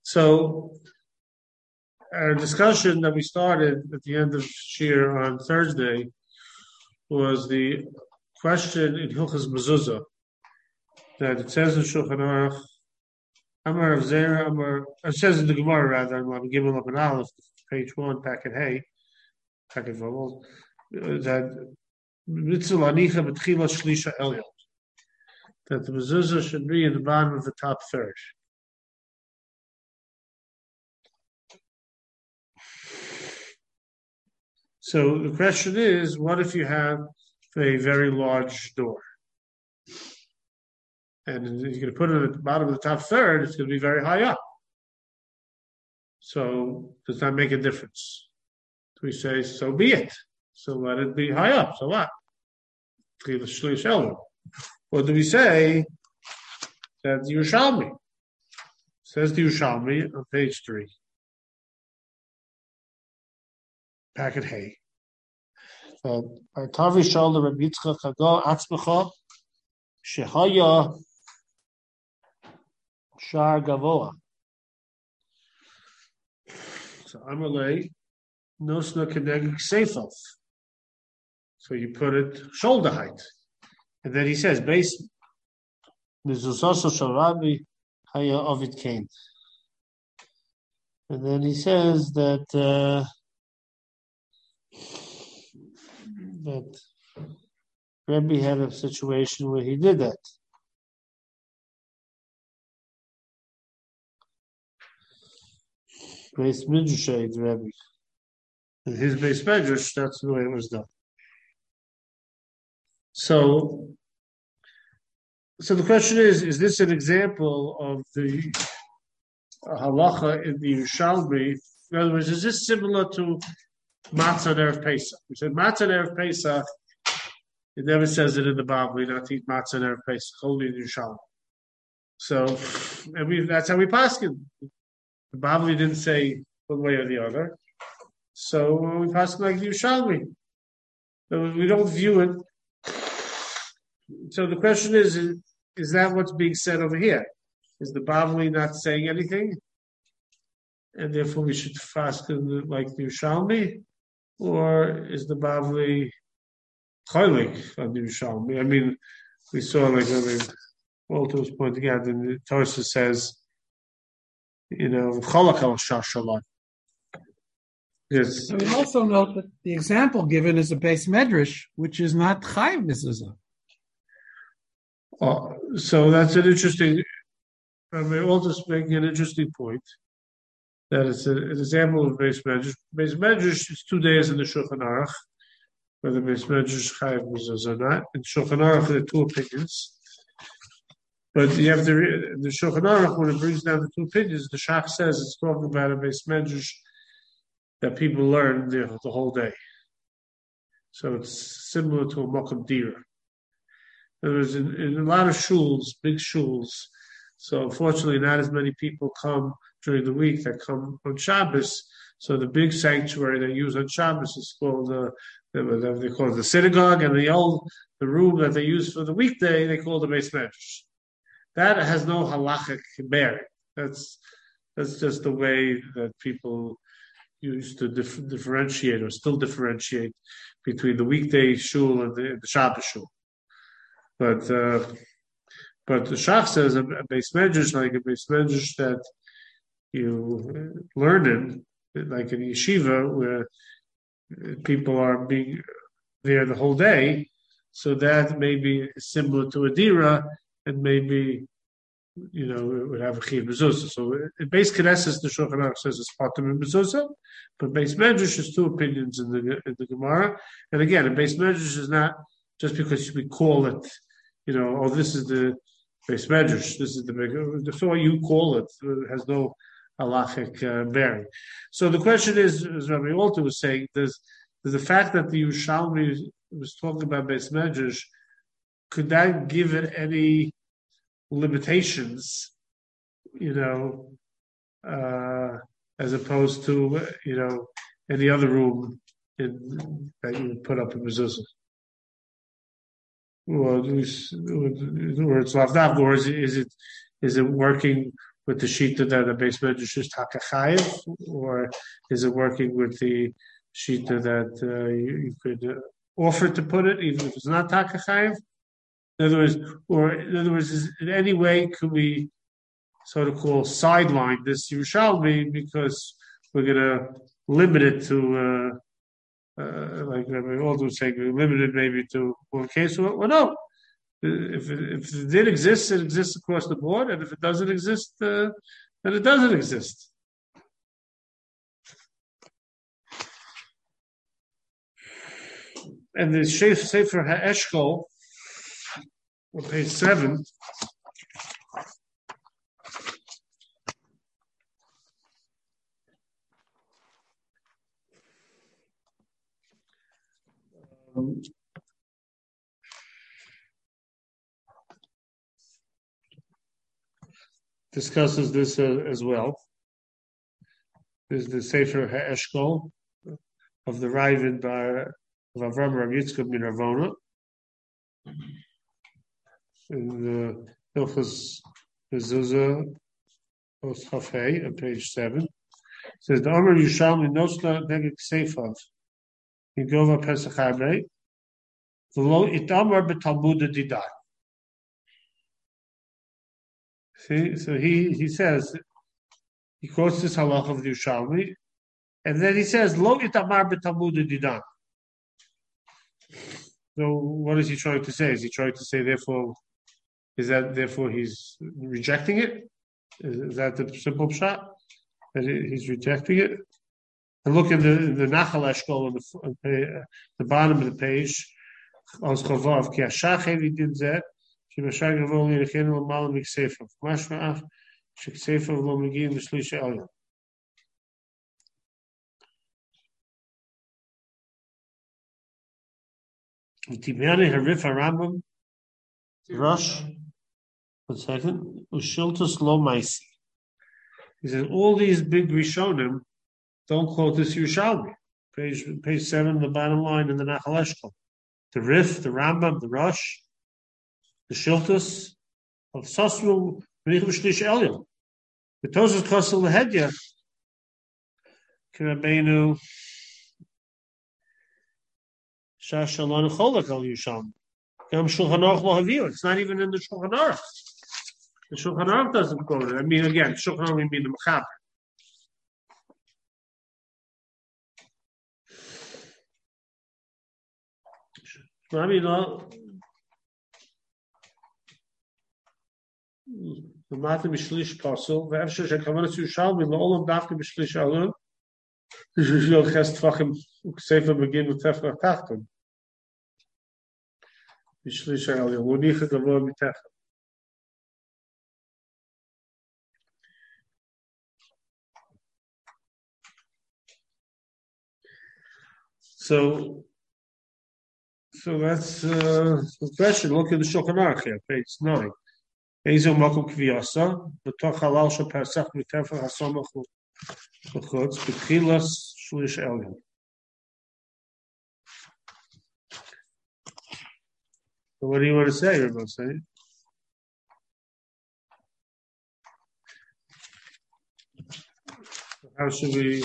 So our discussion that we started at the end of Shir on Thursday was the question in Hilchas Mezuzah that it says in Shulchan Aruch, Amar of Zera, Amar, it says in the Gemara rather, I'm giving up an Aleph, page 1, packet Hay, packet Vavol, that Mitzvah Anicha B'tchila Shlisha Elyon, that the Mezuzah should be in the bottom of the top third. So the question is, what if you have a very large door? And you're going to put it at the bottom of the top third, it's going to be very high up. So does that make a difference? We say, so be it. So let it be high up. So what? Or do we say that the Yerushalmi? Says the Yerushalmi on page 3. Packet Hay. Tavi Shal the Rabbi Yitzchak Hago Atzmecha Shehaya Shar Gavoa. So Amalei Nosna Kenegik Seifov. So you put it shoulder height. And then he says, base Nizusoso Sharabi Haya Ovid Kain. And then he says that Rebbe had a situation where he did that. Beis Midrash Rebbe. In his Beis Midrash, that's the way it was done. So the question is this an example of the halacha in the Yerushalmi? In other words, is this similar to Matzah Erev Pesach? We said Matzah Erev Pesach, it never says it in the Bible, not to eat Matzah Erev Pesach, only in Yerushalmi. So, that's how we paskin. The Bible didn't say one way or the other. So we paskin like the Yerushalmi. So we don't view it. So the question is that what's being said over here? Is the Bavli not saying anything? And therefore we should fast like the Yerushalmi? Or is the Bavli cholik on the Yerushalmi? I mean, we saw Walter was pointing out, and the Torah says, cholak al shashalat. Yes. And we also note that the example given is a Beis Medrash, which is not Chayiv Mezuzah. So that's an interesting. Walter's making an interesting point. That it's an example of Beis Medrash. Beis Medrash is 2 days in the Shulchan Aruch, whether Beis Medrash Chayiv Mezuzah or not. In Shulchan Aruch, there are 2 opinions. But you have the Shulchan Aruch, when it brings down the 2 opinions, the Shach says it's talking about a Beis Medrash that people learn the whole day. So it's similar to a Mokum Dira. There was in a lot of shuls, big shuls. So unfortunately, not as many people come during the week that come on Shabbos. So the big sanctuary they use on Shabbos is called they call it the synagogue, and the room that they use for the weekday they call the Beis Medrash. That has no halachic bearing. That's just the way that people used to differentiate or still differentiate between the weekday shul and the Shabbos shul. But the Shach says a Beis Medrash, like a Beis Medrash that you learn in, like in yeshiva, where people are being there the whole day, so that may be similar to a dira, and maybe it would have a chiyuv mezuzah. So in Beis Knesset, the Shulchan Aruch says it's patur mezuzah, but Beis Medrash is 2 opinions in the Gemara. And again, a Beis Medrash is not just because we call it, this is the Beis Medrash, this is the way you call it, has no halachic bearing. So the question is, as Rabbi Walter was saying, does the fact that the Yerushalmi was talking about Beis Medrash, could that give it any limitations, as opposed to, any other room that you would put up in mezuzah? Or it's lavdav, or is it working with the shita that the base medrash is takachayev, or is it working with the shita that you could offer to put it even if it's not takachayev? In other words, in any way could we sort of call sideline this Yerushalmi because we're going to limit it to like Aldo was saying, limited maybe to one case. Well, no. If it did exist, it exists across the board, and if it doesn't exist, then it doesn't exist. And the Sefer HaEshkol, on page 7, discusses this as well. There's the Sefer HaEshkol of the Ravid of Avram Rav Yitzchak min Ravona. In the Hilchos Mezuzah, Post Chafei, on page 7. It says, the Omer Yushalmi Nosna Negek Seifav in Gova Pesach Harbe V'lo Itamar B'Talmud Didai. See, so he says, he quotes this halach of the Yerushalmi, and then he says, Lo itamar b'Talmud didan. So what is he trying to say? Is he trying to say, therefore he's rejecting it? Is that the simple pshat? That he's rejecting it? And look in the Nachal Eshkol on the bottom of the page, Oz Chavav, Ki Hashach he did that. שמשג רבו לירחנו למעלה מכספר. משמע אף שכספר לא מגיעים בשליש העליון. ותימני הרif הרמב"ם, Rush, 1 second, Ushiltus lo maisi. He says, all these big Rishonim don't quote this Yerushalmi. Page 7, the bottom line in the Nachal Eshkol. The Rif, the Rambam, the Rush, the Shiltus of Sosru B'nich B'shlish Elyon. The Tosas Kosel Lehedya K'Rabbeinu Shashalon Cholak Al Yusham. Gam Shulchan Aruch Lo Haviu. It's not even in the Shulchan Aruch. The Shulchan Aruch doesn't quote it. I mean, again, Shulchan Aruch mean the Mechaber. I mean, the matter b'shlish pasul, ve'efshar shekavanas Yerushalmi la'olam dafka b'shlish alun, v'shlish ches tfachim u'ksefa begin u'tefra tachton. B'shlish alun, u'nicha gavoa mitecha. So that's the question. Look at the Shulchan Aruch here, page 9. Ezo makom kviyasa, b'toch halal shel Pesach v'tefer hasomach l'chutz b'tchilas shlish elyon. So what do you want to say, Rabbi? Say? How should we?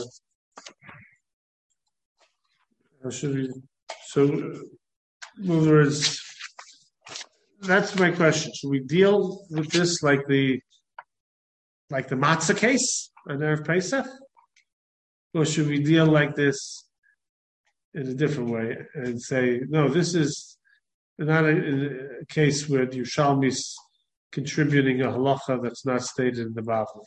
So, in other words, that's my question. Should we deal with this like the matzah case on Erev Pesach, or should we deal like this in a different way and say, no, this is not a case where the Yerushalmi is contributing a halacha that's not stated in the Bavli,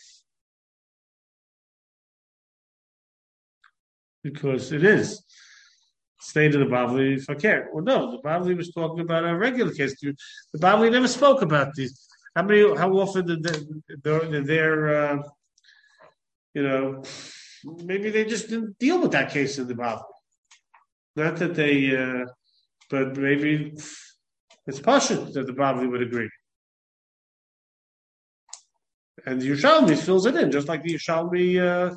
because it is stated in the Bavli Fakir. Well, no, the Bavli was talking about a regular case. The Bavli never spoke about these. How often did maybe they just didn't deal with that case in the Bavli. Not that they, but maybe it's pashut that the Bavli would agree. And the Yerushalmi fills it in, just like the Yerushalmi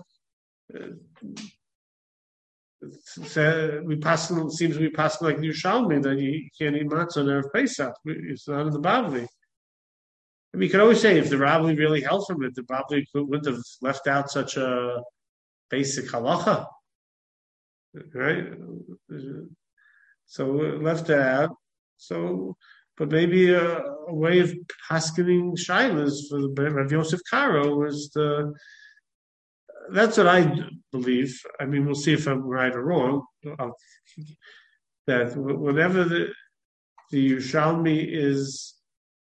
seems to be passing like the Yerushalmi that you can't eat matzah on Erev Pesach. It's not in the Bavli. I mean, you could always say if the Rabbi really held from it, the Rabbi wouldn't have left out such a basic halacha, right? So left it out. So, but maybe a way of paskening shilas for the Rav Yosef Karo was the. That's what I believe. I mean, we'll see if I'm right or wrong. That whenever the Yerushalmi is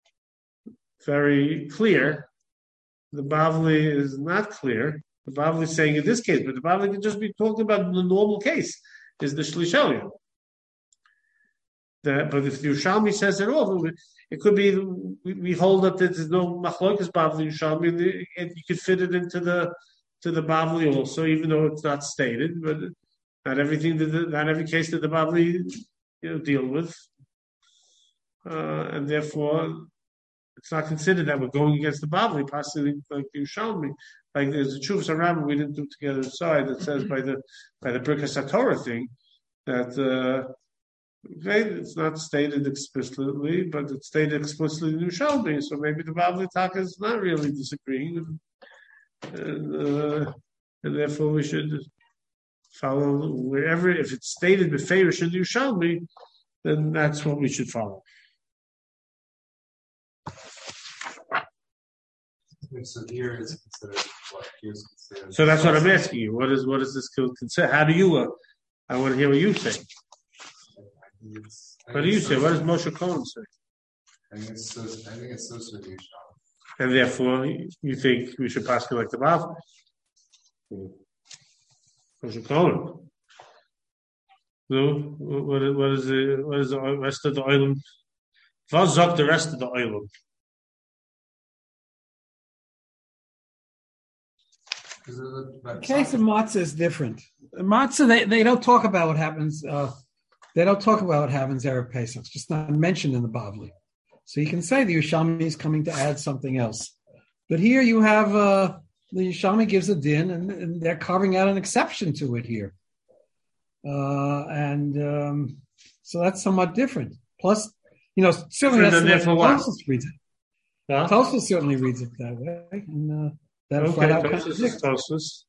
very clear, the Bavli is not clear. The Bavli is saying in this case, but the Bavli can just be talking about the normal case, is the Shlishalim. But if the Yerushalmi says it all, it could be we hold up that there's no Machlokas Bavli Yerushalmi, and you could fit it into the Bavli also, even though it's not stated. But not everything, not every case that the Bavli deal with, and therefore it's not considered that we're going against the Bavli, possibly like the Yerushalmi. Like there's a Chuvas Rambam we didn't do together aside that says by the Birkas HaTorah thing that it's not stated explicitly, but it's stated explicitly in Yerushalmi. So maybe the Bavli Taka is not really disagreeing, and therefore we should follow wherever, if it's stated beferish in Yerushalmi, then that's what we should follow. So here is considered what here is considered. So that's what I'm asking you. What is this considered? How do you? I want to hear what you say. What do you say? What does Moshe Cohen say? I think it's associated with Yerushalmi. And therefore, you think we should pass it like the Bavli? Moshe Cohen. No, what is the rest of the oilam? Was sagt the rest of the oilam? The case of matzah is different. Matzah, they don't talk about what happens. They don't talk about what happens Erev Pesach. It's just not mentioned in the Bavli. So you can say the Yerushalmi is coming to add something else. But here you have the Yerushalmi gives a din, and they're carving out an exception to it here. So that's somewhat different. Plus, certainly that's the way Tosfos reads it. Huh? Tosfos certainly reads it that way. And that flat out Tosfos.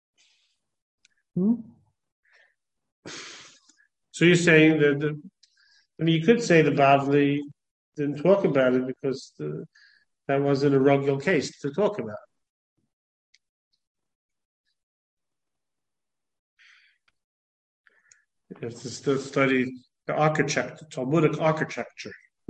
So you're saying that you could say the Bavli didn't talk about it because that wasn't a regular case to talk about. You have to still study the architecture, Talmudic architecture.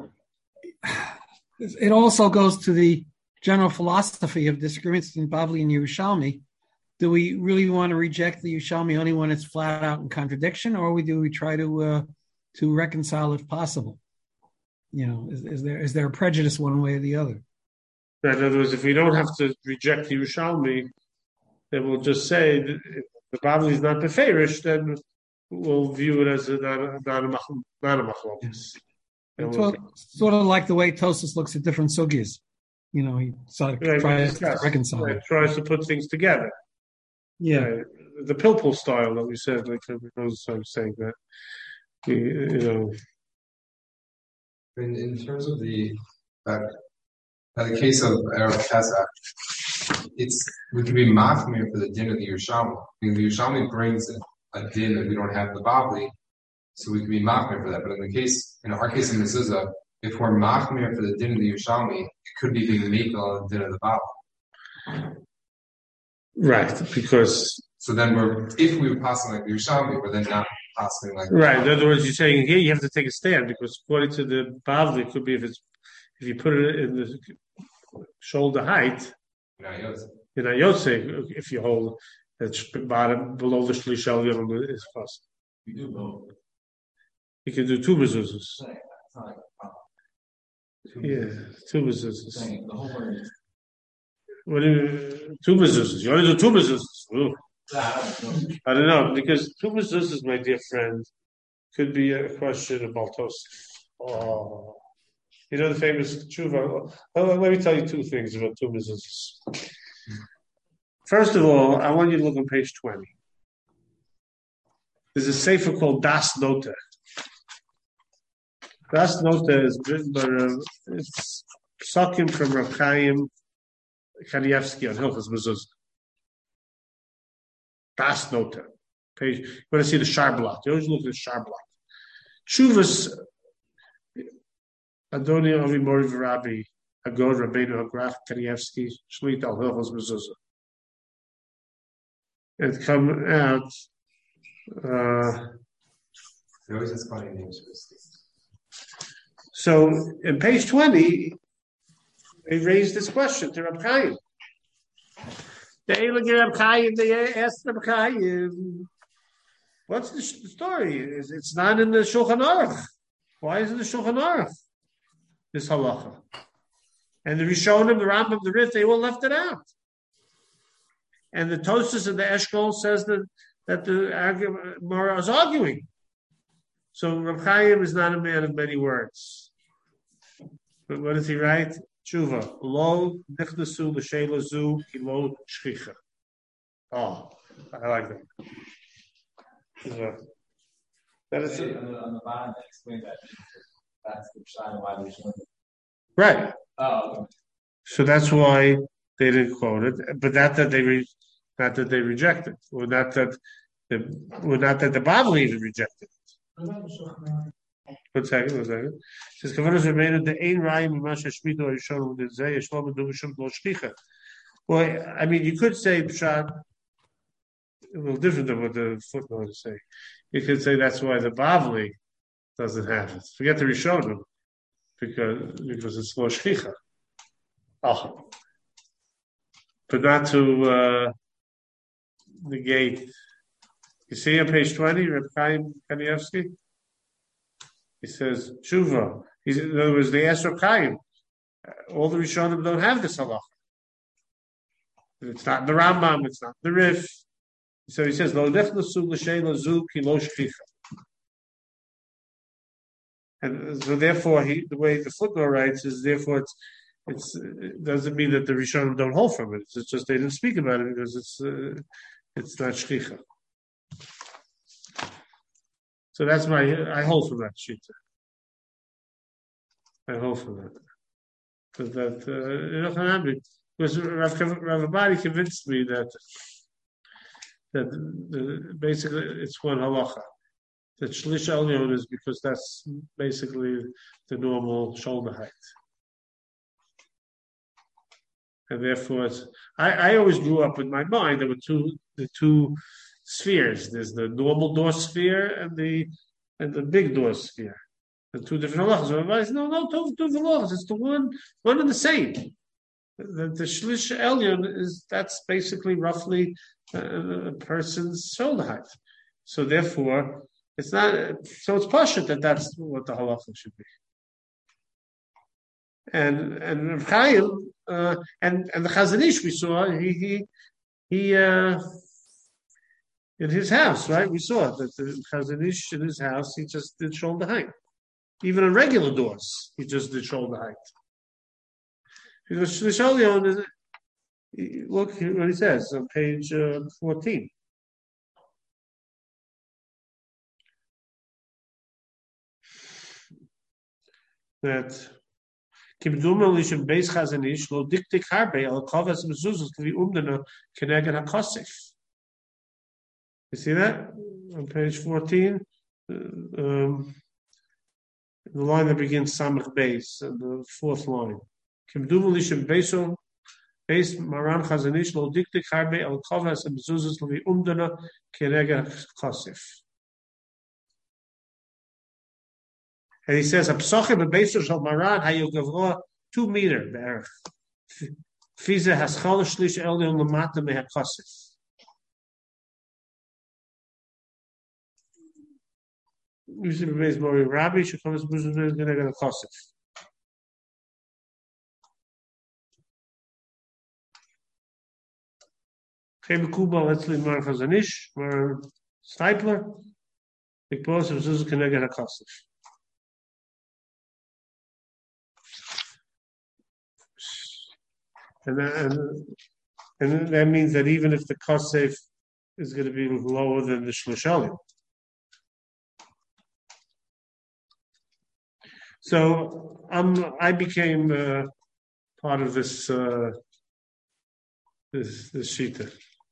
It also goes to the general philosophy of disagreements in Bavli and Yerushalmi. Do we really want to reject the Yerushalmi only when it's flat out in contradiction, or do we try to reconcile if possible? Is there a prejudice one way or the other? In other words, if we don't have to reject the Yerushalmi, then we'll just say that if the Bavli is not beferish, then we'll view it as not a machlokes. Sort of like the way Tosfos looks at different sugis. He sort of tries to reconcile. Right, tries to put things together. Yeah. The Pilpul style that we said, like I'm saying that, In terms of the case of Erev Pesach, we can be machmir for the din of the Yerushalmi. The Yerushalmi brings a din that we don't have in the Bavli, so we can be machmir for that. But in our case in Mezuzah, if we're machmir for the din of the Yerushalmi, it could be being makel on the din of the Bavli. Right, because so then if we were passing like the Yerushalmi, we're then not passing like right. In other words, you're saying here you have to take a stand because according to the Bavli, it could be if you put it in the shoulder height. In Ayotze, if you hold it's bottom below the Shlishal Yom is fast. You do both. You can do two mezuzahs. Yeah, two mezuzahs. What do you, two mezuzahs? You only do two mezuzahs. I don't know, because two mezuzahs, my dear friend, could be a question of Baltos. Oh. The famous tshuva. Let me tell you two things about two mezuzahs. First of all, I want you to look on page 20. There's a sefer called Das Nota. Das Nota is written by psakim from Rav Chaim Kanievsky on Hilchos Mezuzah. Das Nota. Page. You want to see the Sharblat. You always look at the Sharblat. Chuvas Adoni Avi Mori V'Rabbi Agod Rabbeinu Hagrach Kanievsky Shlit al Hilchos Mezuzah. It come out. He always has funny names for his things. So in page 20, they raised this question to Reb Chaim. They asked Reb Chaim, what's the story? It's not in the Shulchan Aruch. Why is it in the Shulchan Aruch? This halacha. And the Rishonim, the Rambam, the Rif, they all left it out. And the Tosfos and the Eshkol says that the Gemara is arguing. So Reb Chaim is not a man of many words. But what does he write? Tshuva. Lo nichnasu l'sheila zu ki lo shchicha. Oh, I like that. That is on the bottom, they explain that that's the shine why we should. Right. Oh, okay. So that's why they didn't quote it, but not that they rejected, or not that the Bavli even rejected it. One second. It says Kavanas remained the Ein Rayim Masha Shmita or Yishon with the Zay Yishlam and Duvishim Lo Shchicha. Well, I mean, you could say Pshat a little different than what the footnote is saying. You could say that's why the Bavli doesn't have it. Forget the Rishonim because it's Lo Shchicha. Oh. But not to negate. You see on page 20, Reb Chaim Kanievsky? He says, Tshuva. In other words, they asked Reb Chaim. All the Rishonim don't have this halacha. It's not in the Rambam, it's not in the Rif. So he says, Lo nechnasu l'sheila zu ki lo shchicha. And so therefore, the way the footnote writes is, therefore, it doesn't mean that the Rishonim don't hold from it. It's just they didn't speak about it because it's not shchicha. So that's I hold from that shita. I hold from that. Because Rav Abadi convinced me that basically it's one halacha. That shlish elyon is because that's basically the normal shoulder height. And therefore, I always grew up in my mind. There were the two spheres. There's the normal door sphere and the big door sphere. The two different halachas. Everybody says, no, two halachas. It's the one and the same. The shlish elyon that's basically roughly a person's shoulder height. So therefore, it's not. So it's pashut that's what the halacha should be. And Rav Chaim and the Chazon Ish we saw he in his house, right? We saw that the Chazon Ish in his house he just did shoulder height. Even on regular doors, he just did shoulder height. Because Shlish Elyon look what he says on page 14. That Kibduma Lishim Beis Chazon Ish lo diktik harbe al kovas mezuzos to be umdana keneged hakosif. You see that on page 14, the line that begins Samach Beis, the fourth line. Kibduma Lishim Beis Maran Chazon Ish lo diktik harbe al kovas mezuzos to be umdana keneged hakosif. And he says, "Apsochim bebeisur shel Maran hayu gavroa 2 meters be'erich. Fize haschal shlish elyon lamata mehakosif." Usually, bebeis mori Rabbi shekomas buzuz is going to get a kosif. Chem Kuba letzli Mar Chazon Ish, Mar Stipler, the post of Zuz can get a kosif. And that means that even if the kosef is going to be lower than the shlosh. So I became part of this this shita.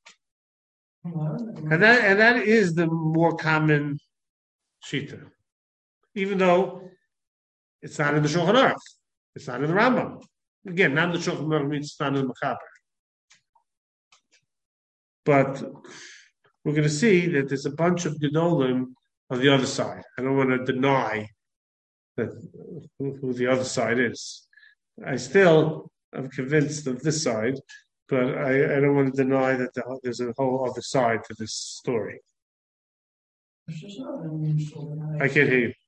And that is the more common shita, even though it's not in the Shulchan Aruch, it's not in the Rambam. Again, not in the Shulchan Aruch means it's not in the Mechaber. But we're going to see that there's a bunch of Gedolim on the other side. I don't want to deny that who the other side is. I still am convinced of this side, but I don't want to deny that there's a whole other side to this story. I can't hear you.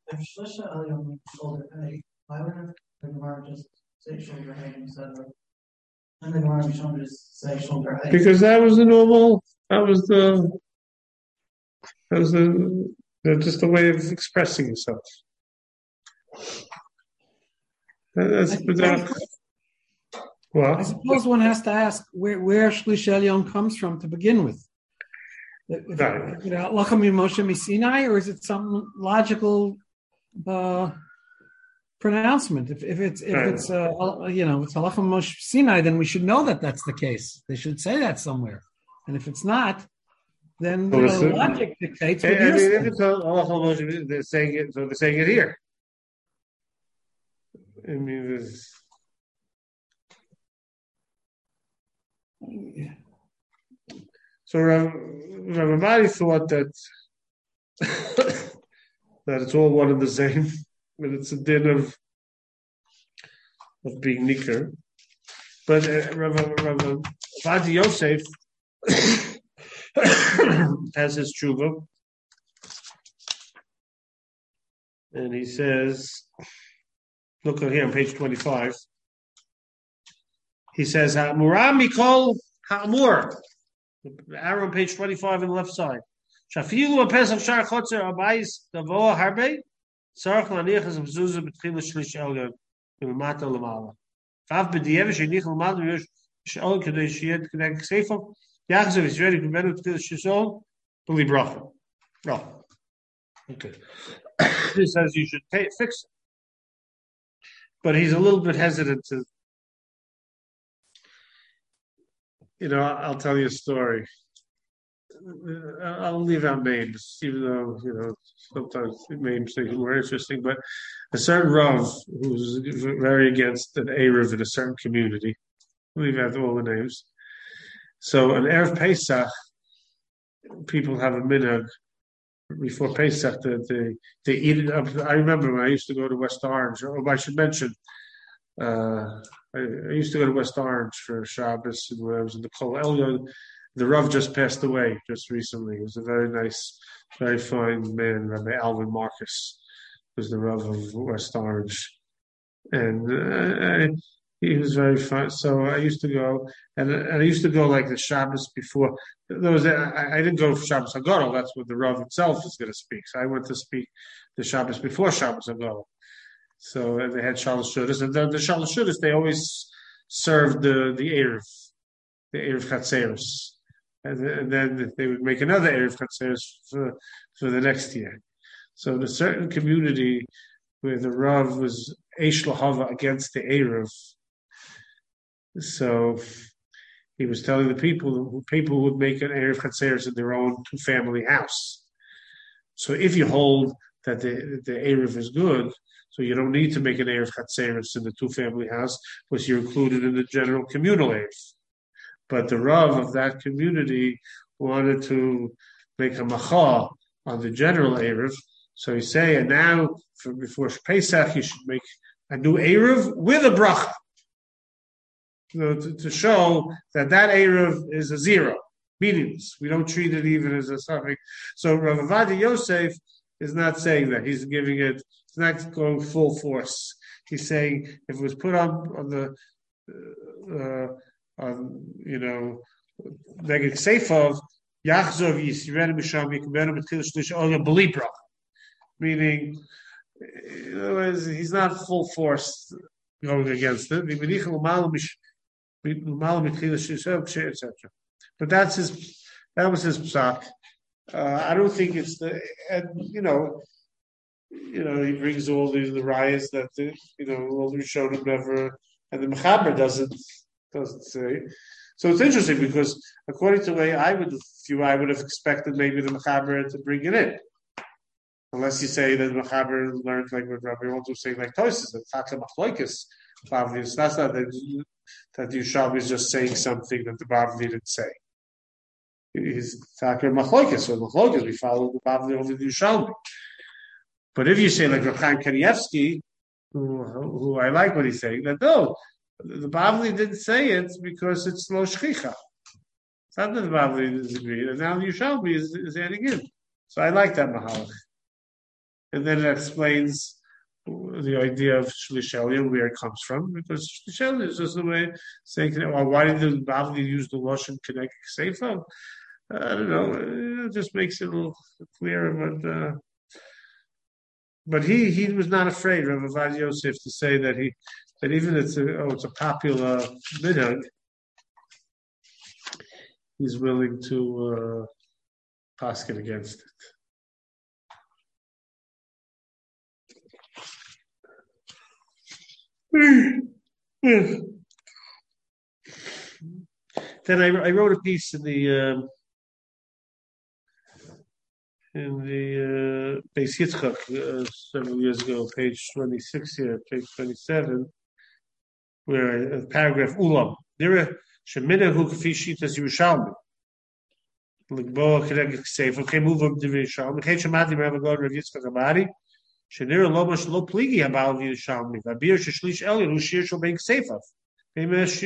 Why wouldn't the Gemara just say shoulder height instead of, and the Gemara just say shoulder height? Because that was the normal. That was just a way of expressing yourself. That's well, I suppose one has to ask where Shlish Elyon comes from to begin with. Moshe Sinai, or is it some logical pronouncement? If it's it's Halachim Moshe Sinai, then we should know that that's the case. They should say that somewhere. And if it's not, then logic dictates. If it's Halachim Moshe, they're saying it. So they're saying it here. I mean, so Rav Mari thought that that it's all one and the same, but it's a din of being nicker. But Rav Adi Yosef has his tshuva, and he says, look here on page 25. He says, "Ha'amura mikol ha'amur." The arrow on page 25 on the left side. Shafilu a pesach shar chotzer abayis davoa harbe tzarich laniach as mezuzah betchila shlish elyon b'mata l'mala. Kav b'diyev shenich l'mala v'yosh sh'ol kedei sheyed kedei ksefo yachzav is ready to benu betchila shishol b'li bracha. Oh, okay. He says you should fix it, but he's a little bit hesitant to. I'll tell you a story. I'll leave out names, even though, sometimes names are more interesting. But a certain Rav who's very against an Erev in a certain community, I'll leave out all the names. So an Erev Pesach, people have a minhag before Pesach that they eat it up. I remember when I used to go to West Orange, I should mention, I used to go to West Orange for Shabbos, and when I was in the Kol Elyon, the Rav just passed away just recently. He was a very nice, very fine man, Rabbi Alvin Marcus, was the Rav of West Orange. And he was very fine. So I used to go, and I used to go like the Shabbos before. I didn't go for Shabbos Hagadol, that's what the Rav itself is going to speak. So I went to speak the Shabbos before Shabbos Hagadol. So they had Shalosh Shudas, and the Shalosh Shudas, they always served the Erev Chatzeros. And then they would make another Erev Chatzeros for the next year. So in a certain community where the Rav was Eish Lahava against the Erev, so he was telling the people would make an Erev Chatzeros in their own two-family house. So if you hold that the Erev is good, so you don't need to make an Erev Chatzeros in the two-family house because you're included in the general communal Erev. But the Rav of that community wanted to make a macha on the general Erev. So he's saying, now, before Pesach, you should make a new Erev with a bracha. To show that Erev is a zero, meaningless. We don't treat it even as a suffix. So Rav Avadi Yosef is not saying that. He's giving it, it's not going full force. He's saying if it was put on the Neged Seifov, Yachzov Yisrael Misham Yikbenu B'Tchil Shlish Oya B'li Bracha, meaning he's not full force going against it. Etc. But that was his psak. I don't think it's he brings all the riots that all the Rishonim never and the Mechaber doesn't say. So it's interesting because according to the way I would have expected maybe the Mechaber to bring it in. Unless you say that the Mechaber learned like what Rabbi Walter was saying, like Tosis, that Taka Machloikis, Bavli. So that's not that Yerushalmi is just saying something that the Bavli didn't say. He's Taka Machloikis, so Machloikis, we follow the Bavli over the Yerushalmi. But if you say like Rav Chaim Kanievsky, who I like what he's saying, that no, the Bavli didn't say it because it's Lo Shchicha. It's not that the Bavli disagreed, and now the Yerushalmi is adding in. So I like that Mahalach. And then it explains the idea of Shlish Elyon, where it comes from, because Shlish Elyon is just a way of saying, well, why did the Bavli use the Lashon Connect Seifa? I don't know. It just makes it a little clearer, but he was not afraid, Rav Avad Yosef, to say that even it's a popular minhag, he's willing to paskin against it. Then I wrote a piece in the Beis Yitzchak several years ago, page 26 here, page 27, where paragraph Ulam. Nira Sheminahu Kfi Shitas Yerushalmi. L'gbo Kedeg Sefer. Okay, move up to Yerushalmi. Kei Shemati Rav God Rav Yitzchak Amari. Shenira Lo Mash Lo Pligi Habal Yerushalmi. Vabir Sheshlish Elyon Hu Shir Shel Bein Sefer. Bemesh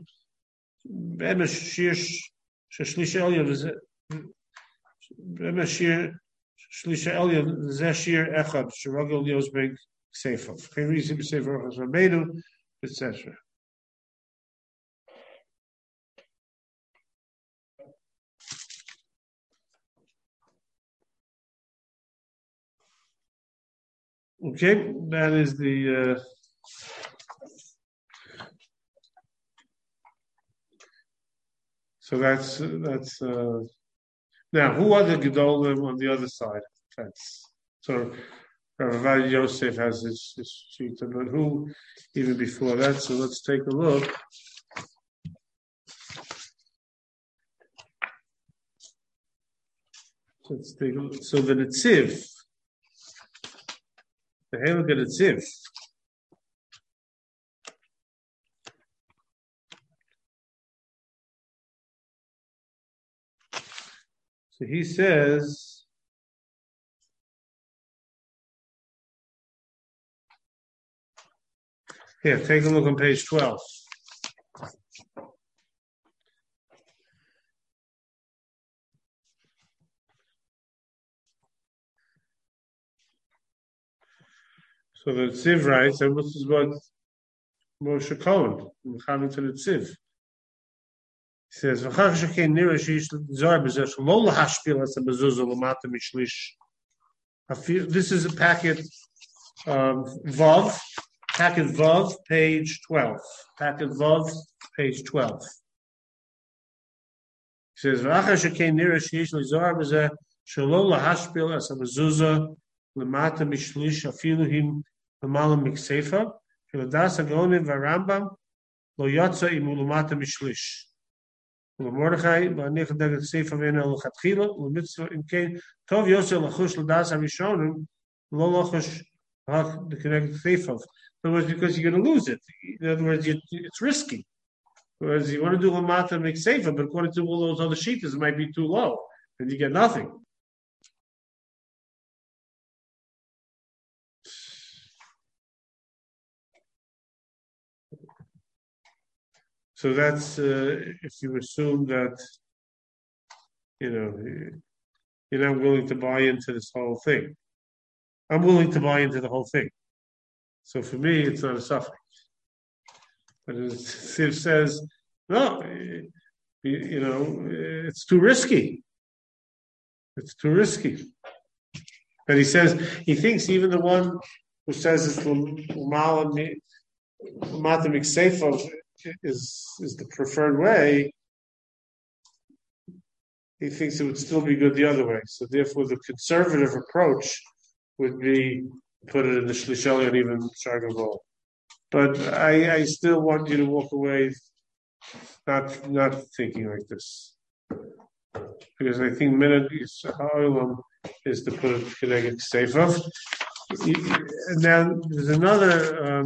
Shir Sheshlish Elyon Bemesh Shir Shlisha Elyon Zeshir Echad Shiragol Yos Bein Sefer. Kei Rizim Sefer Chas Rabbeinu, etc. Okay, that is the so that's now who are the Gedolim on the other side of the fence? So Rav Yosef has his sheet, but who even before that? So let's take a look. Let's take a look. So the Netziv. The Halak Netziv. So he says, here, take a look on page 12. So the Tziv writes, and this is what Moshe Cohen, Mechaber to the Tziv. He says, this is a packet Vav, page 12. Packet Vav, page 12. He says, Lemata mishlish afilu him l'malam miksefa v'ladas hagonim v'arambam lo yatsa imu lemata mishlish u'lemordechai v'anich deget sefa v'ena l'chatchila u'mitzvah imkein tov yosel lachush l'das harishonim lo lachush hach the connected sefa. In other words, because you're going to lose it. In other words, it's risky. Whereas you want to do lemata miksefa, but according to all those other sheets, it might be too low, and you get nothing. So that's if you assume that, you're not willing to buy into this whole thing. I'm willing to buy into the whole thing. So for me, it's not a suffix. But Siv says, no, it's too risky. It's too risky. And he says, he thinks even the one who says it's Mata Miksefa is the preferred way, he thinks it would still be good the other way. So therefore the conservative approach would be put it in the Shlish Elyon, even Shargavol. But I still want you to walk away not thinking like this. Because I think minute is to put it connected safer. Now there's another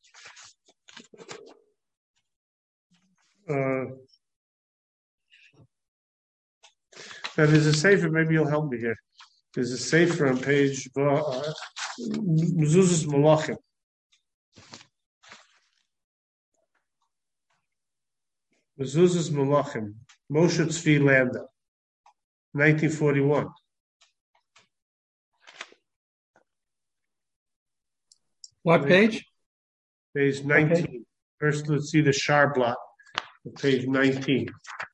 now there's a safer, maybe you'll help me here. There's a safer on page Mezuzas Malachim. Mezuzas Malachim, Moshe Tzvi Landa, 1941. What page? Page 19. Okay. First, let's see the Sharblat, page 19.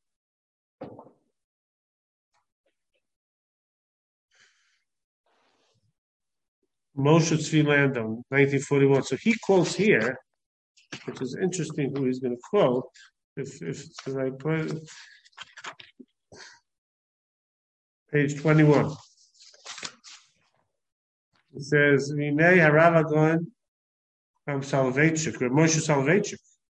Moshe Tzvi Landa, 1941. So he quotes here, which is interesting who he's going to quote, if it's the right point. Page 21. It says, Vinei Harav Agon Soloveitchik, Moshe Soloveitchik.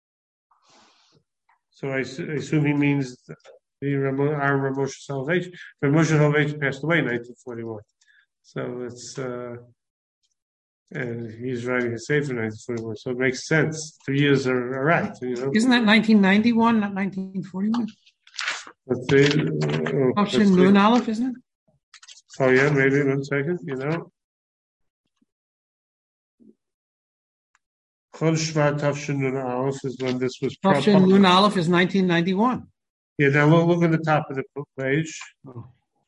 So I assume he means our Moshe Soloveitchik. But Moshe Soloveitchik passed away in 1941. So it's and he's writing a sefer in 1941, so it makes sense. 3 years are right. You know? Isn't that 1991, not 1941? Let's see. Option Nun Aleph, isn't it? Oh yeah, maybe 1 second. You know, Chodesh Shvat Tafshin Nun Aleph is when this was. Tafshin Nun Aleph is 1991. Yeah, now look at the top of the page. Oh.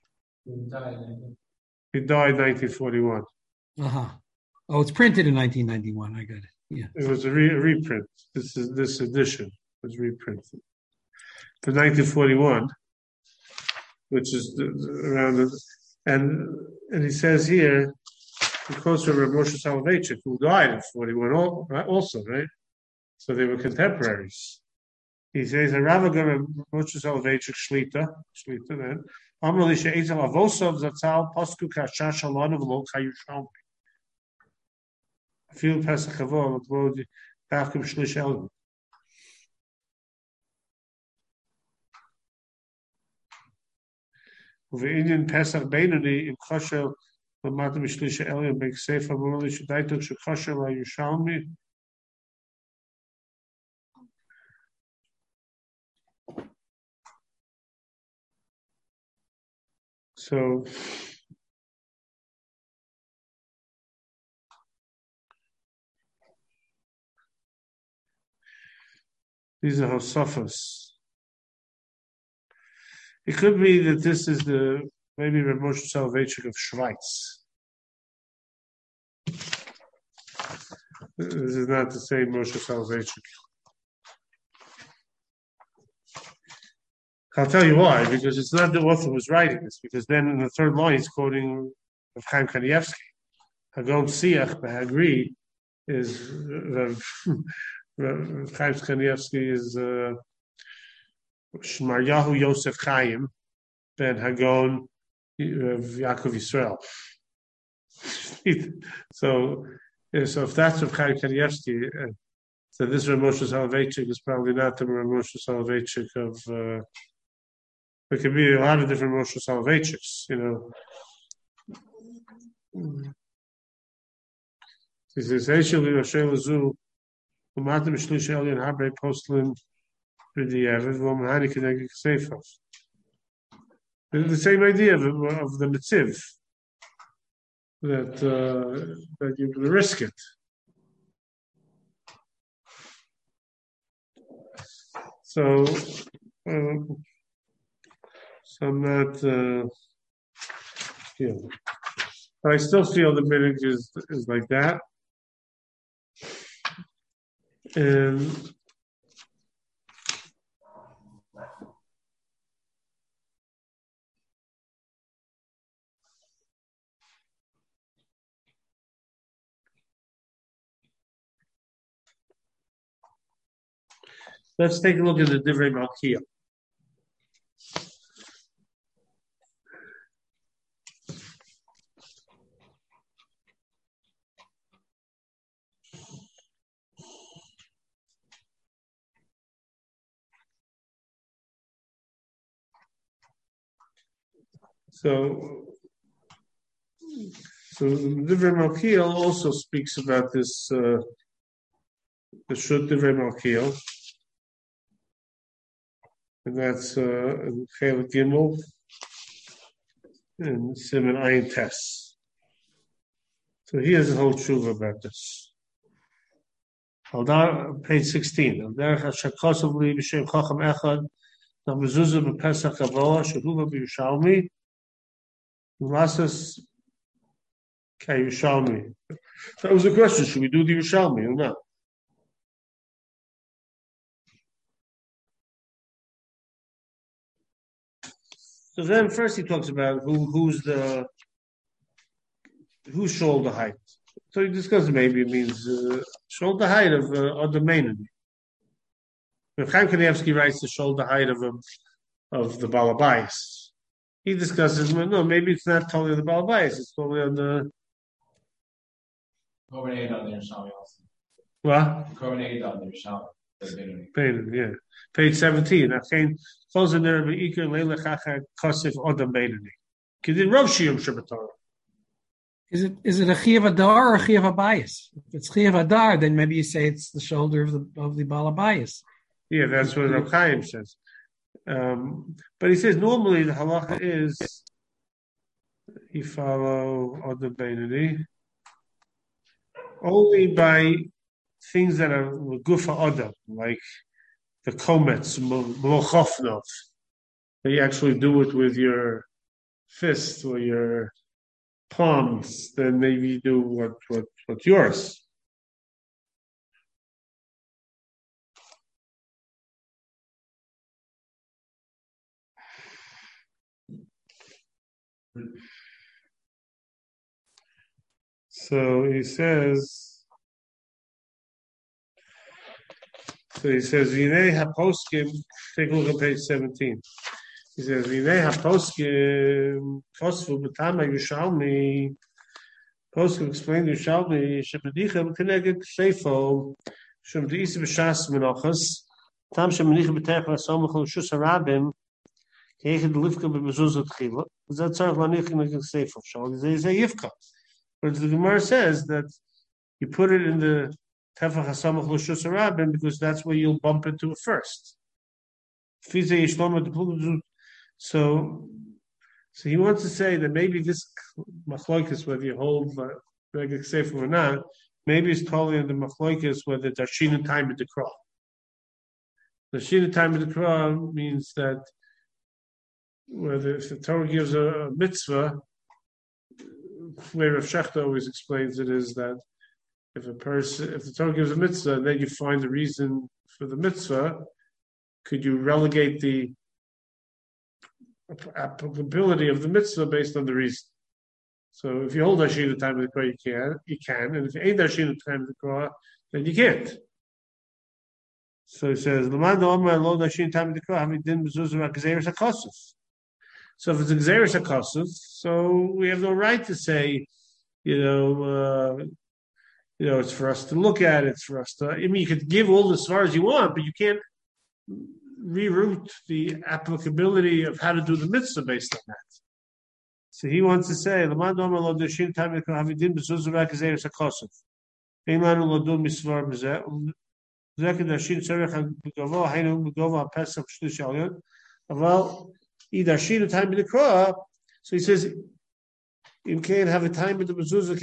He died 1941. Oh, it's printed in 1991. I got it. Yeah. It was a reprint. This edition was reprinted for 1941, which is around and he says here, he quotes from Rav Moshe Soloveitchik, who died in 41 also, right? So they were contemporaries. He says, Rav Moshe Soloveitchik Shlita then, Amrali she'ezel avosov zatzal posku kashash alon of lo kayusham. Feel Pesach Havol, Lord, Dafkim Shlish Elvin. The Indian Pesach Beinani in Kosher, the Matam Shlish Elvin, make safe of Moli Shadaitok Shakosher, La Yushalmi. So, these are Hosafos. It could be that this is maybe Rav Moshe Soloveitchik of Schweiz. This is not the same Moshe Soloveitchik. I'll tell you why, because it's not the author who's writing this, because then in the third line he's quoting Rav Chaim Kanievsky. Hagon Siach Behagri is Rav Chaim Kanievsky is Shmaryahu Yosef Chaim ben Hagon Yaakov Yisrael. So if that's Rav Chaim Kanievsky, so this Rav Moshe Soloveitchik is probably not the Rav Moshe Soloveitchik of. There could be a lot of different Moshe Soloveitchiks, you know. He says, "Eisheli Roshel Azu, Umatim Shlish Elion Habrei Postlin B'Diavad V'Omahani Kenegik Seifos." The same idea of the Netziv that you risk it. So I'm not. But I still feel the minhag is like that, and let's take a look at the Divrei Malkiah. So Divrei Malkiel also speaks about this, the Shut Divrei Malkiel, and that's Chel Gimel and Simon Ayin Tes. So he has a whole tshuva about this. Page 16. Shakosovli b'shem Chacham Echad na mezuzah b'Pesach Avoah shehuva b'Yushalmi Ulasas k'Yushalmi. That was the question: should we do the Yushalmi or not? So then, first he talks about who's shoulder height. So he discusses maybe it means shoulder height of the main. If Chaim Kanievsky writes the shoulder height of the Balabais, he discusses no, maybe it's not totally the Balabais, it's totally on the. Korban on the Yerushalmi also. What? Korban on the Yerushalmi. Yeah. Page 17. Achein closing there beikar leila chacha kosif odam beinani. Kedin Rav Shiyum Shabbatorah. Is it a Chiyav Adar or a Chiyav Abayis? If it's Chiyav Adar, then maybe you say it's the shoulder of the Balabayis. Yeah, that's what Rav Chaim says. But he says normally the halacha is you follow Odam Beinani only by things that are gufa Odam, like the komets, Mochofnov. That you actually do it with your fist or your palms, then maybe you do what yours. So he says, Vinei HaPoskim, take a look at page 17. He says, Vinei HaPoskim, Kosvu B'tama Yushalmi, Poskim explained Yushalmi, Shebedichem Keneged Seifo, Shem Deisi B'shas Menachas, Tam Shemenicha B'terech L'Asomach L'Shus HaRabim, Keichid L'Ivka B'Mezuzah Tchila, Zat Tzarech L'Anicha Keneged Seifo, Shalom Zeh Yivka. But the Gemara says that you put it in the Tefach HaSamach L'Shus HaRabim because that's where you'll bump into it first. So he wants to say that maybe this machloikis, whether you hold Regek Sefer or not, maybe it's totally in the machloikis whether it's Ashina time of the Krah. The Ashina time of the Krah means that whether if the Torah gives a mitzvah, the way Rav Shechter always explains it is that if the Torah gives a mitzvah, and then you find the reason for the mitzvah, could you relegate the applicability of the mitzvah based on the reason? So if you hold Ashina time of the Krah, you can, and if you ain't Ashina time of the Krah, then you can't. So he says, so if it's a Gzeres HaKosuf, so we have no right to say, it's for us to look at, it's for us to, you could give all the svars you want, but you can't reroute the applicability of how to do the mitzvah based on that. So he wants to say, so he says, you can't have a time with the mezuzah.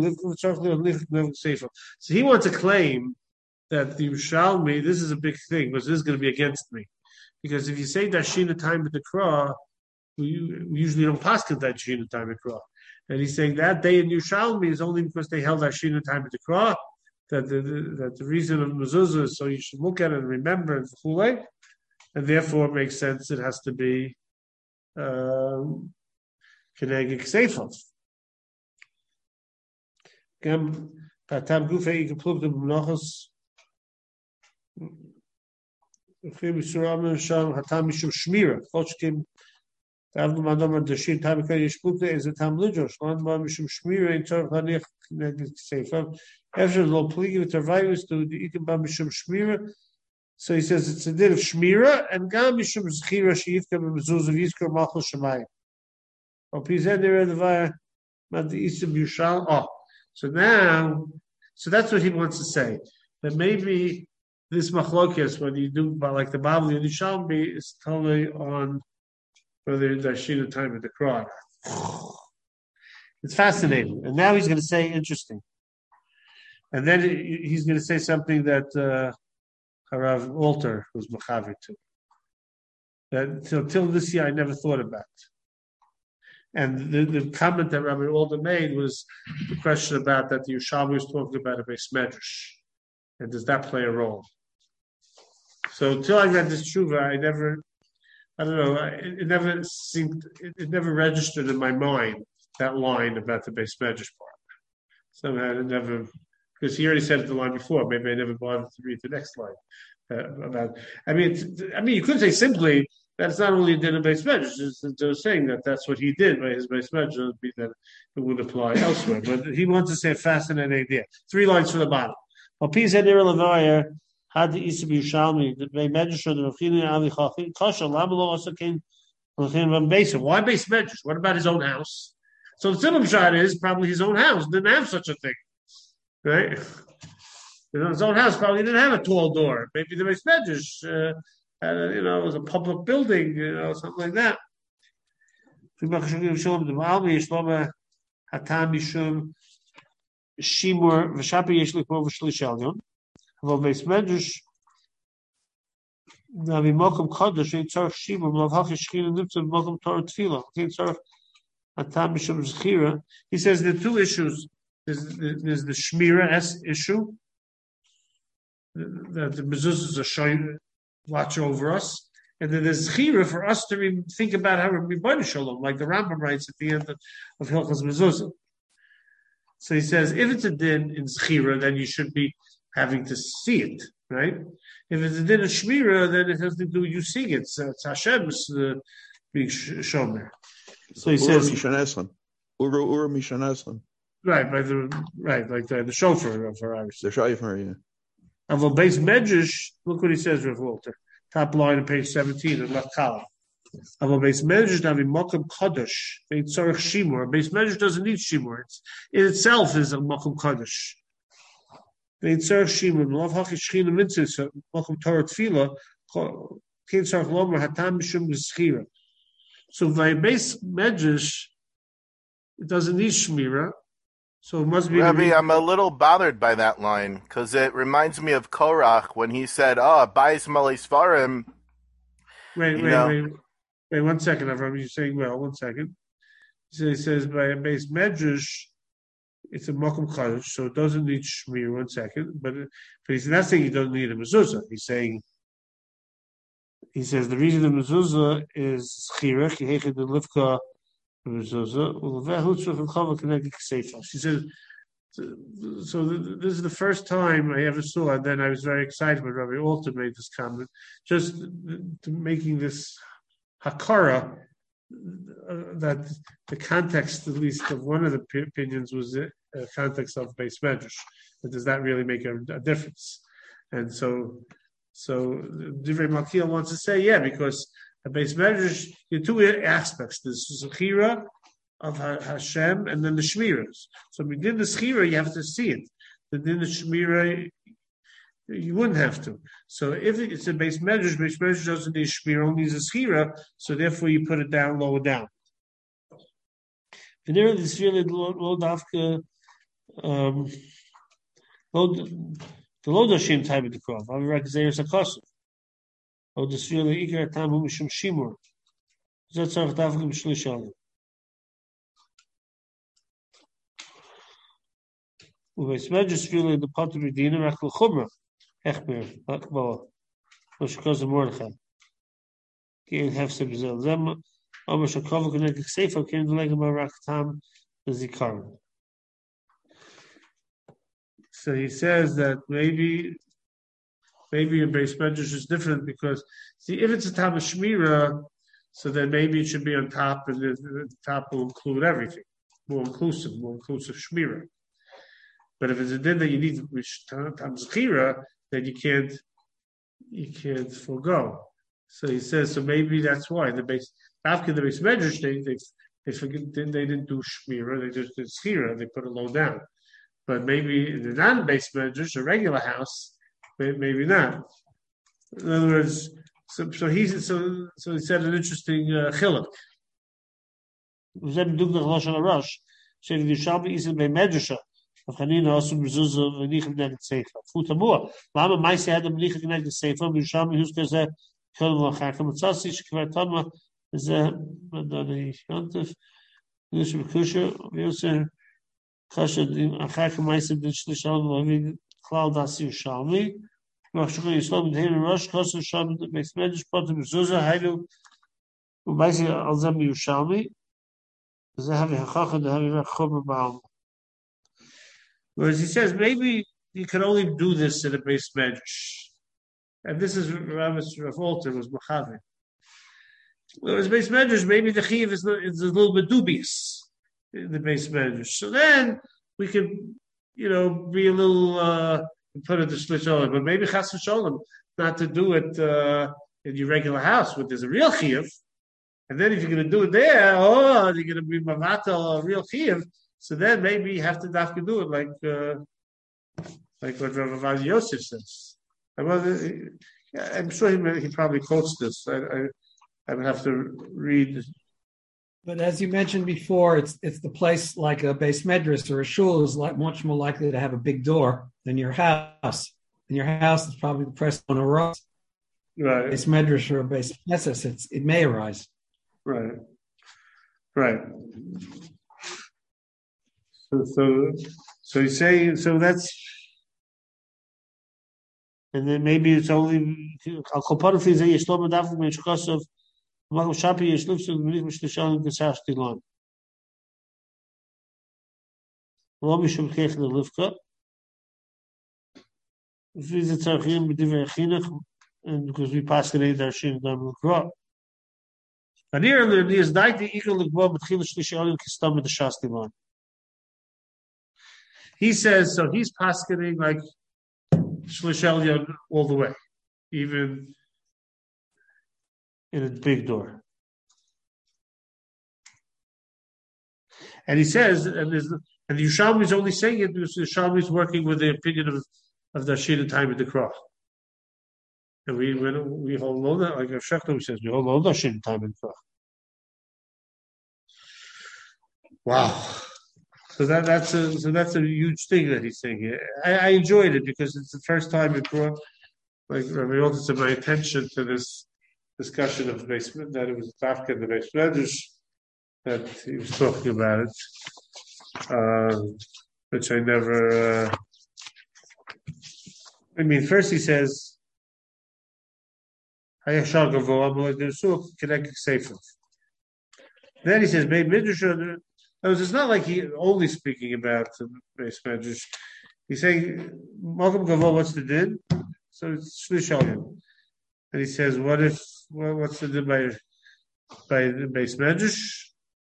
So he wants to claim that the Yerushalmi, this is a big thing, because this is going to be against me. Because if you say Dashina time with the Krah, we usually don't paskin that Dashina time with Krah. And he's saying that day in Yerushalmi is only because they held Dashina time with the Krah, that the reason of mezuzah is so you should look at it and remember and chulei, and therefore it makes sense it has to be Keneged Seifov. Patam Gufei geplugd im Menachos. Hatam Mishum Shmira. Chochkim Tav Madam Dashin Tam Kei Yishplugd is a Tam Lidrosh. Land Ba Mishum Shmira in Tzarech Lanich Keneged Seifov. After the Pligi with Tervaivus to the Ikim Ba Mishum Shmira. So he says it's a din of Shmira and Gam Mishum Zchira Sheivka B'Mezuzah Yizkor Malchus Shemayim. Oh, so that's what he wants to say. That maybe this machlokes, when you do like the Bavli and Yishalmi, is totally on whether there's Shina time in the Quran. It's fascinating. And now he's going to say interesting. And then he's going to say something that Harav Alter was Machavi to. That till this year I never thought about. And the comment that Rabbi Alter made was the question about that the Yerushalmi was talking about a Beis Medrash. And does that play a role? So until I read this tshuva, it never registered in my mind, that line about the Beis Medrash part. Somehow it never, because he already said it the line before, maybe I never bothered to read the next line. You could say simply that it's not only a din of Beis Medrash, they're saying that that's what he did by his Beis Medrash, that it would apply elsewhere. But he wants to say a fascinating idea. 3 lines from the bottom. Had the Isa B'Yushalmi, the Medrash or the Rechini Ali Chachin, Kasha, Lamalo also came from Beis. Why Beis Medrash? What about his own house? So the simple shot is probably his own house didn't have such a thing, right? His own house probably didn't have a tall door. Maybe the Beis Medrash, it was a public building, something like that. Shimur v'shapi yesh likmo v'shlish alyon. Aval Beis Medrash navi mokum kodesh ein tzarich shimur mlav hachish shchina nimtza mokum Torah tefillah. Ein tzarich atam mishum zechira. He says the 2 issues. There's the shmira issue that the mezuzahs are showing watch over us, and then there's zechira for us to think about how we Rebbeinu Shalom, like the Rambam writes at the end of Hilchos Mezuzah. So he says, if it's a din in Zechira, then you should be having to see it, right? If it's a din in Shmira, then it has to do with you seeing it. So it's Hashem's being shomer. So he says, Ura Mishaneslan. Right, like the shofar of our Irish. The shofar, yeah. Of a Beis Medrash, look what he says, Rav Walter. Top line on page 17 in left column. Of a Beis Medrash navi mokum kodesh ein tzarich shimur. A Beis Medrash doesn't need shimur. It itself is a mokum kodesh. Ein tzarich shimur. Melav hachish shchina mitzvah mokum Torah tefillah. Kein tzarich lomer hatam mishum zechira. So by Beis Medrash, it doesn't need shmira. So it must be. Rabbi, I'm a little bothered by that line because it reminds me of Korach when he said, Bais Malei Sfarim. Wait 1 second, Avram. You're saying, well, 1 second. So he says, by a Beis Medrash, it's a Mokum Chodesh, so it doesn't need Shmir. 1 second. But he's not saying he doesn't need a mezuzah. He says the reason the mezuzah is Chirach, Yehechid the Livka mezuzah, Ulevehu and Chava connected Kseifa. She says, so this is the first time I ever saw, and then I was very excited when Rabbi Alter made this comment, just to making this hakara, that the context, at least of one of the opinions, was the context of Beis Medrash. But does that really make a difference? And so Divrei Malkiel wants to say, yeah, because the Beis Medrash, there are 2 aspects. There's Zechira of Hashem, and then the Shmiras. So within the Zechira, you have to see it. Within the Shmira, you wouldn't have to. So if it's a Beis Medrash doesn't need Shmira, only needs a Zechira, so therefore you put it down, lower down. And there is really low dafka, the low dashim type of the crop. I'm like Zayir Sakasu. Oh, this really Ikar Tamu Mishum Shimur. That's our dafka Mishlishalim. Beis Medrash really the Potter Medina Rachel Chumra. Echmer, Akbala, Moshkos and Mordechai. Can't have some result. Them, Shakova connected Sefer came to like about Raktam the Zikaron. So he says that maybe a Beis Medrash is different because, see, if it's a Tam of Shmira, so then maybe it should be on top, and the top will include everything, more inclusive Shmira. But if it's a din that you need Tam Zechira, then you can't forego. So he says, so maybe that's why after the Beis Medrash, they they didn't do shmira, they just did schira, they put it low down. But maybe in the non-base medrash, a regular house, maybe not. In other words, so he said an interesting chiluk. Chanina also mezuzah v'nichem neged seifa. Futamua. Lama ma'aseh had a menicha neged seifa. Mishami who's kazeh kol v'achakam mitzasi shekvar tama is a madani yantif. Yusuf kusha Yusuf kasha achakam ma'aseh din shlisham v'avid klal dasi Yushalmi. Machshukah Yisrael b'dhein rosh kasha Yushalmi b'meis medish potem mezuzah haydu v'ma'aseh alzem Yushalmi. Zahavi hachacha dehavi v'chum b'ba'am. Whereas he says maybe you can only do this in a base medrash, and this is Rav Alter was Machavi. Whereas base medrash, maybe the chiyuv is a little bit dubious in the base medrash. So then we can, be a little put it to switch over, but maybe chas v'sholem not to do it in your regular house when there's a real chiyuv, and then if you're going to do it there, you're going to be mavatal a real chiyuv. So then maybe you have to do it like what Rav Avad Yosef says. I'm sure he probably quotes this. I would have to read. But as you mentioned before, it's the place like a base medrash or a shul is much more likely to have a big door than your house. And your house is probably pressed on a rock. Right. Base medrash or a base knesses, it may arise. Right. So he's saying, so that's, and then maybe it's only Al Koparov is a Yishlom Adaf Meshkosov Magam Shapi Yishluf so Milik Mishlishal Gesach Tilon. Lo Mishum Kech Levka. Visit Tzarchim B'divrei Chinuch, and because we pass it in Darshin Dam L'Kra. And here there is Daiti Eagle L'Kva B'tchil Shlishal Kistam B'the Shas Tilon. He says, so he's paskening like Shlish Elyon all the way, even in a big door. And he says, and the Yushalmi is only saying it because the Yushalmi is working with the opinion of the Shida time of the Krach. And we hold on that, like Shechter says, we hold on the Shida time of the Krach. Wow. So that's a huge thing that he's saying here. I enjoyed it because it's the first time it brought, like Rabbi Alter said, my attention to this discussion of the basement, that it was Dafka in the basement, that he was talking about it, which I never. First he says, then he says, it's not like he only speaking about the base medrash. He's saying, Malcolm Gavo, what's the din? So it's Shlish Elyon. And he says, what's the din by the base medrash?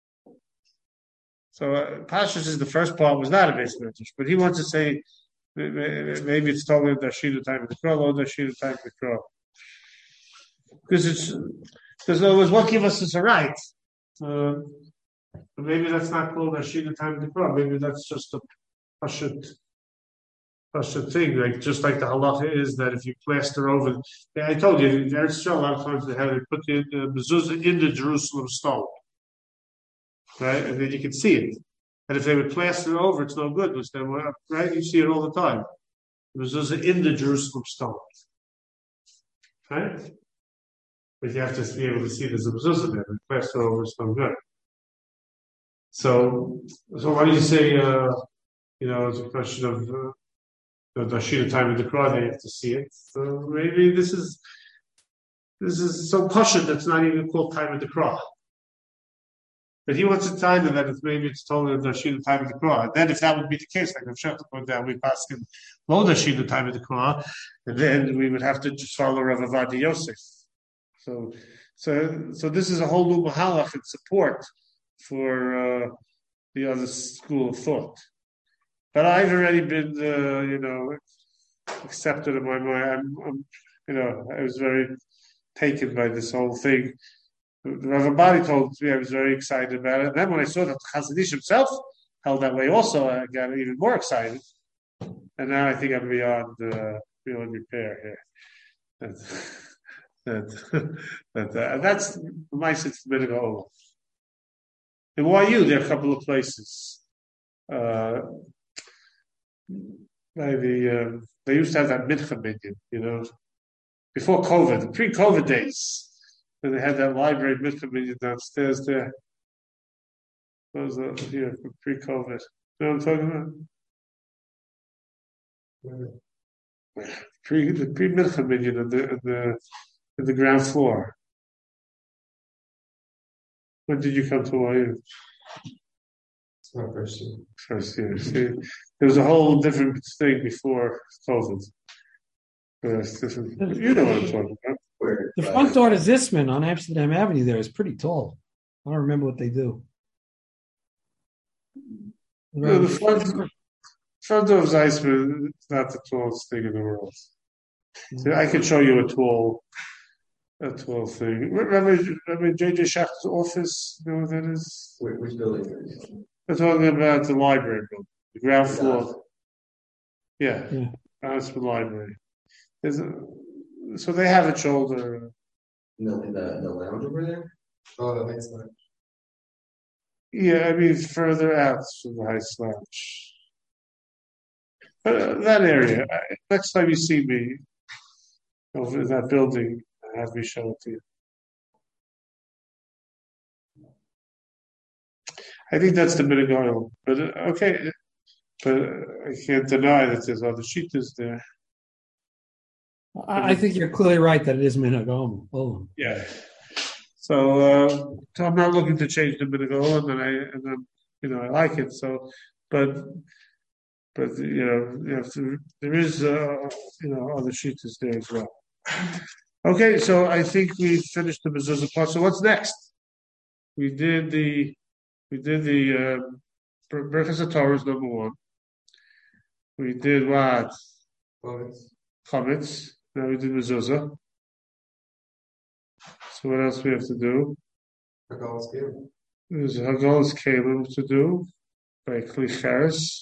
So Pashas is the first part was not a base medrash, but he wants to say maybe it's totally Dashida time of the crow, or Dashida time of the crow. Because in other words, what gives us this a right? Maybe that's not called Ashida time of the crow. Maybe that's just a Pashut thing, just like the halacha is that if you plaster over. I told you, in Eretz Yisrael, a lot of times they put the mezuzah in the Jerusalem stone, right, and then you can see it. And if they would plaster it over, it's no good. Right, you see it all the time. The mezuzah in the Jerusalem stone, right? But you have to be able to see there's a mezuzah there. And plaster over is no good. So why do you say, it's a question of the Dashida time of the cross, they have to see it. So maybe this is so pashut that's not even called time of the cross. But he wants to tie to that it's totally the Dashida time of the cross. Then if that would be the case, like Rav Shechter put down, we pass in low Dashida time of the cross, and then we would have to just follow Rav Avad Yosef. So this is a whole new mahalach and support for the other school of thought. But I've already been, accepted in my mind. I was very taken by this whole thing. The Rav Abadi told me I was very excited about it. And then when I saw that Chazon Ish himself held that way, also I got even more excited. And now I think I'm beyond repair here. That's my minute old. In YU, there are a couple of places. Maybe they used to have that mincha minyan, before COVID, the pre-COVID days. And they had that library mincha minyan downstairs there. Those are here for pre-COVID. You know what I'm talking about? The pre-mincha minyan in the ground floor. When did you come to YU? It's my first year. First year. See, there was a whole different thing before COVID. You know what I'm talking about. The front door to Zisman on Amsterdam Avenue there is pretty tall. I don't remember what they do. No, the front door of Zisman is not the tallest thing in the world. So I can show you a tall thing. Remember J.J. Schachter's office? You know what that is? Which building is it? We're talking about the library building, the ground floor. Yeah. That's the library. So they have a shoulder. No, in the lounge over there? Oh, the Heights Lounge. Yeah, I mean further out from the Heights Lounge. That area. Next time you see me over in that building, have me show it to you. I think that's the minhag oil, but okay. But I can't deny that there's other shitas there. I think you're clearly right that it is minhag olam. Yeah. So I'm not looking to change the minhag olam, and I like it. So, but there is other shitas there as well. Okay, so I think we finished the mezuzah part. So what's next? We did the Berachos HaTorah is number one. We did what? Chametz. Now we did mezuzah. So what else we have to do? Hagalas Kalim. There's Hagalas Kalim to do by Kli Cheres.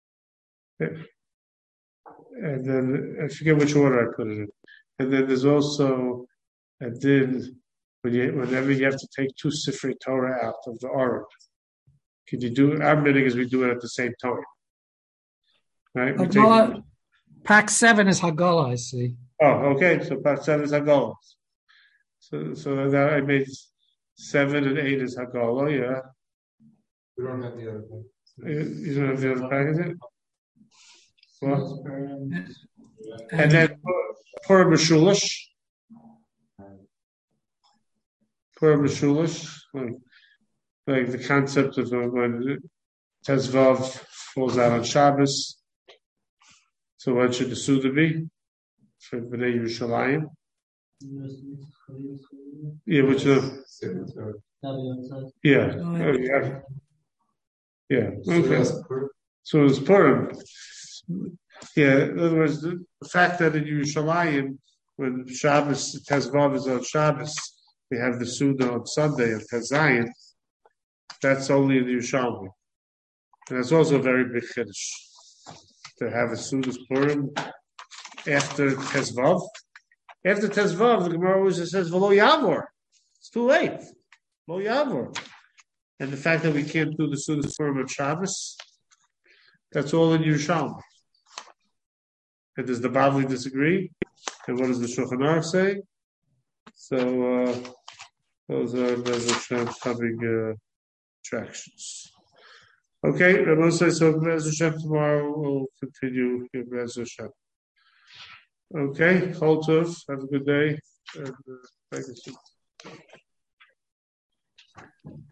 And then I forget which order I put it in. And then there's also a din whenever you have to take two Sifrei Torah out of the Aron. Could you do our minhag is we do it at the same time, right? Hagala, Pack 7 is Hagala, I see. Oh, okay. So Pack 7 is Hagala. So that I made 7 and 8 is Hagala. Yeah. We don't have the other thing. You don't have the other pack, is it? Well, and then Purim Meshulish. Purim Meshulish, like the concept of when Tezvav falls out on Shabbos. So when should the Suda be? For B'nai Yerushalayim? Yeah, which Yeah. Okay. So it's Purim. Yeah, in other words, the fact that in Yerushalayim, when Shabbos, Tezvav is on Shabbos, we have the Suda on Sunday of Tezayin, that's only in the Yerushalmi. And that's also a very big chiddush to have a Suda's Purim after Tezvav. After Tezvav, the Gemara always says, V'lo Yavor. It's too late. Lo Yavor. And the fact that we can't do the Suda's Purim on Shabbos, that's all in Yerushalmi. And does the Bavli disagree? And what does the Shulchan Aruch say? So those are Bez Hashem having attractions. Okay, Rabbi says so. Bez Hashem tomorrow we'll continue in Bez Hashem. Okay, Chol Tov. Have a good day. And, thank you.